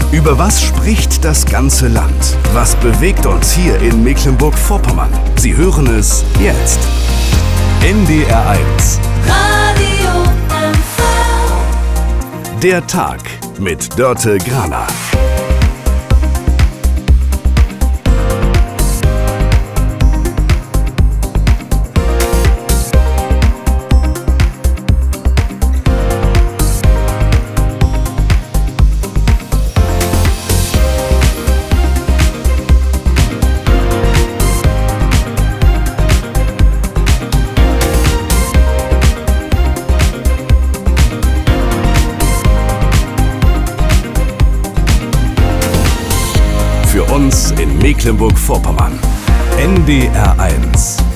Über was spricht das ganze Land? Was bewegt uns hier in Mecklenburg-Vorpommern? Sie hören es jetzt. NDR 1. Radio MV. Der Tag mit Dörte Graner. Für uns in Mecklenburg-Vorpommern. NDR 1.